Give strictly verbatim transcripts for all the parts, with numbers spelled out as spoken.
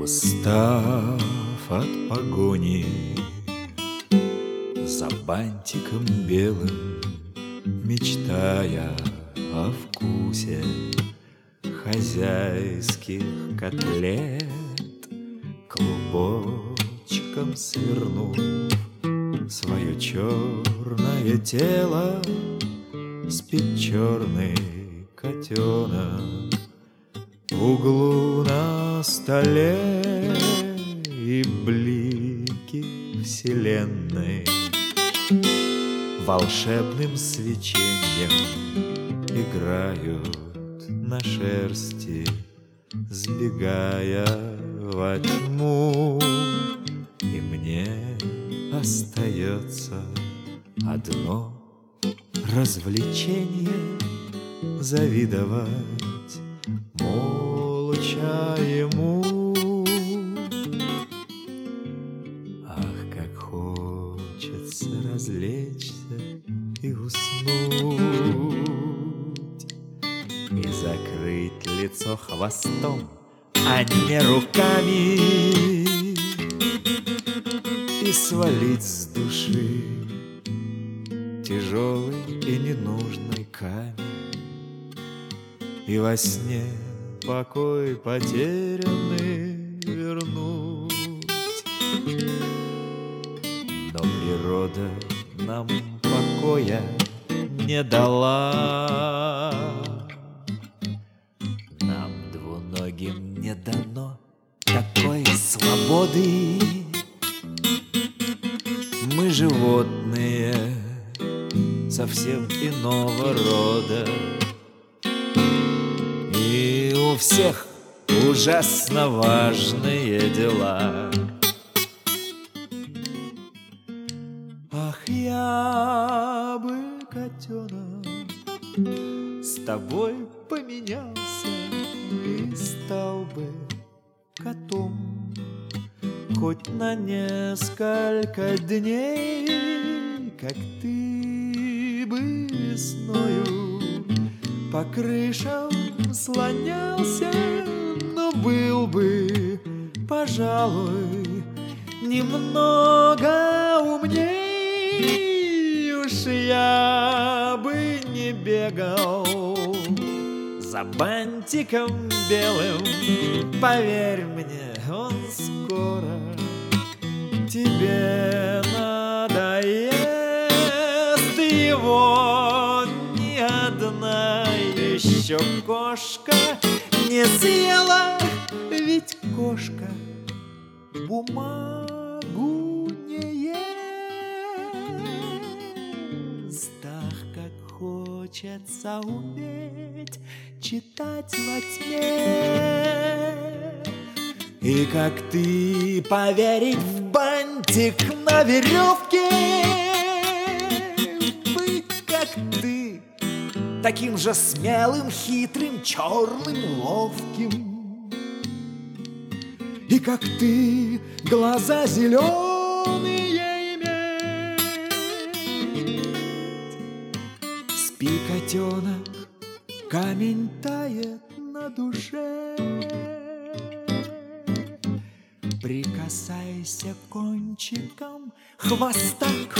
Устав от погони за бантиком белым, мечтая о вкусе хозяйских котлет, клубочком свернув свое черное тело, спит черный котенок в углу на столе, и блики вселенной волшебным свечением играют на шерсти, сбегая во тьму. И мне остается одно развлечение — завидовать молча ему. Ах, как хочется развлечься и уснуть, и закрыть лицо хвостом, а не руками, и свалить с души тяжелый и ненужный камень, и во сне покой потерянный вернуть. Но природа нам покоя не дала, нам двуногим не дано такой свободы. Мы животные совсем иного рода, и у всех ужасно важные дела. Ах, я бы, котенок, с тобой поменялся и стал бы котом хоть на несколько дней, как ты бы весною по крышам слонялся, но был бы, пожалуй, немного умней. Уж я бы не бегал за бантиком белым, поверь мне, он скоро тебе надоест. Его ни одна еще кошка не съела, ведь кошка бумагу не ест. Ах, как хочется уметь читать во тьме, и как ты поверить в бантик на веревке, быть как ты, таким же смелым, хитрым, черным, ловким, и как ты глаза зеленые иметь. Спи, котенок, камень тает на душе, прикасайся кончиком хвоста к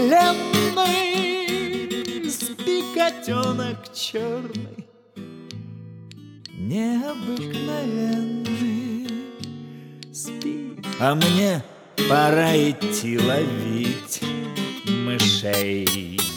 вселенной. Спи, котенок черный, необыкновенный, спи. А мне пора идти ловить мышей.